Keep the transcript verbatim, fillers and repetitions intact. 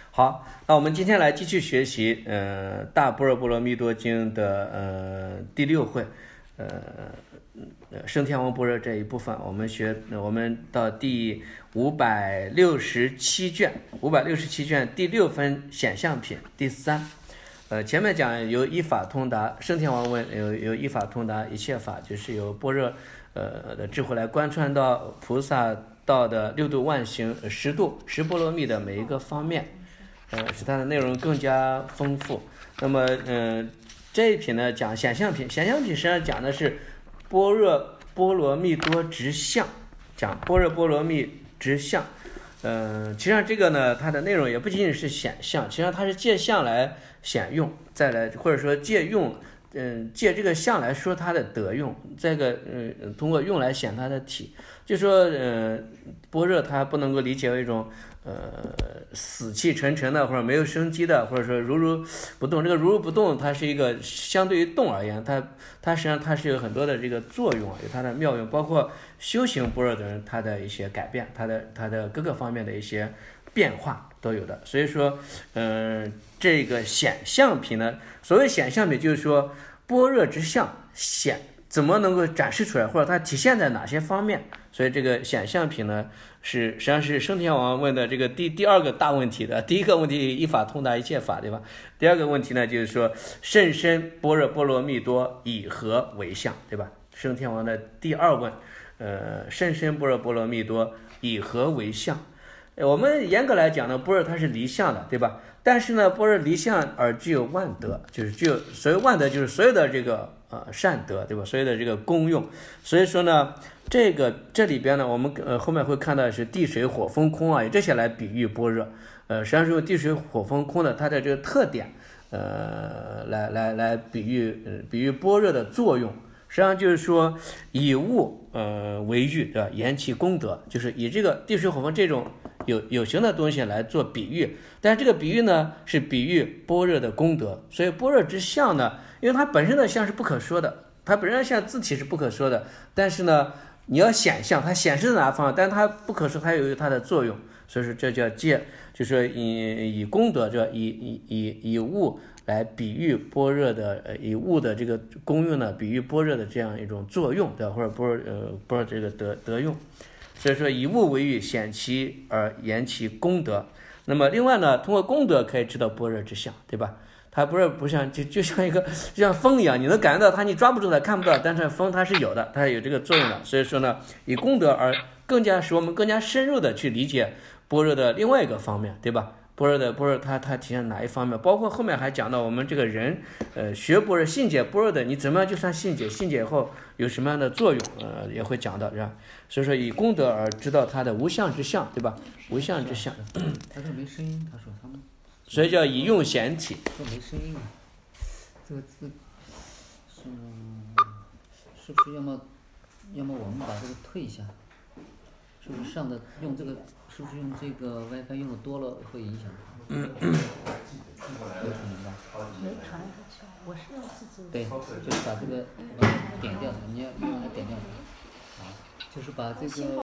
好，那我们今天来继续学习呃《大般若波罗蜜多经》的呃第六会，呃升天王般若这一部分，我们学我们到第五百六十七卷，五百六十七卷第六分显相品第三。呃，前面讲由一法通达，升天王问有有一法通达一切法，就是由般若呃的智慧来贯穿到菩萨道的六度万行十度十波罗蜜的每一个方面，呃，使它的内容更加丰富。那么，嗯、呃，这一品呢讲显相品，显相品实际上讲的是般若波罗蜜多直相，讲般若波罗蜜直相。嗯、呃，其实上这个呢，它的内容也不仅仅是显相，其实上它是借相来显用，再来或者说借用，嗯、呃，借这个相来说它的德用，这个嗯、呃，通过用来显它的体。就说呃，般若它不能够理解为一种呃死气沉沉的，或者没有生机的，或者说如如不动。这个如如不动，它是一个相对于动而言，它它实际上它是有很多的这个作用啊，有它的妙用，包括修行般若的人，他的一些改变，他的他的各个方面的一些变化都有的。所以说，嗯、呃，这个显相品呢，所谓显相品，就是说般若之相显怎么能够展示出来，或者它体现在哪些方面。所以这个显相品呢，是实际上是升天王问的这个第第二个大问题的。第一个问题一法通达一切法，对吧？第二个问题呢，就是说甚深般若波罗蜜多以何为相，对吧？升天王的第二问，呃，甚深般若波罗蜜多以何为相？我们严格来讲呢，般若它是离相的，对吧？但是呢，般若离相而具有万德，就是具有所谓万德，就是所有的这个呃善德，对吧？所有的这个功用。所以说呢，这个这里边呢，我们呃后面会看到是地水火风空啊，以这些来比喻般若。呃，实际上是用地水火风空的它的这个特点，呃，来来来比喻呃比喻般若的作用。实际上就是说以物呃为喻，对吧？言其功德，就是以这个地水火风这种有有形的东西来做比喻。但是这个比喻呢是比喻般若的功德，所以般若之相呢，因为它本身的相是不可说的，它本身的相字体是不可说的，但是呢你要显相，它显示在哪方面，但是它不可说，它有它的作用。所以说这叫借，就是说以以功德，这以以以以物来比喻般若的，呃，以物的这个功用呢，比喻般若的这样一种作用，对吧？或者般若呃般若这个德德用。所以说以物为喻，显其而言其功德。那么另外呢，通过功德可以知道般若之相，对吧？它不是不像就就像一个就像风一样，你能感觉到它，你抓不住它，看不到，但是风它是有的，它有这个作用的。所以说呢，以功德而更加使我们更加深入的去理解般若的另外一个方面，对吧？般若的般若它它体现哪一方面？包括后面还讲到我们这个人，呃，学般若信解般若的，你怎么样就算信解？信解后有什么样的作用？呃，也会讲到，是吧？所以说以功德而知道它的无相之相，对吧？无相之相。 他说没声音，他说他们。 所以叫以用显体。 说没声音啊，这个字是是不是要么要么我们把这个退一下？是不是上的用这个？是不是用这个 WiFi 用的多了会影响它？嗯嗯。有可能吧？ 没传出去，我是要自己。 对，就是把这个点掉它，你要用它点掉它，就是把这个。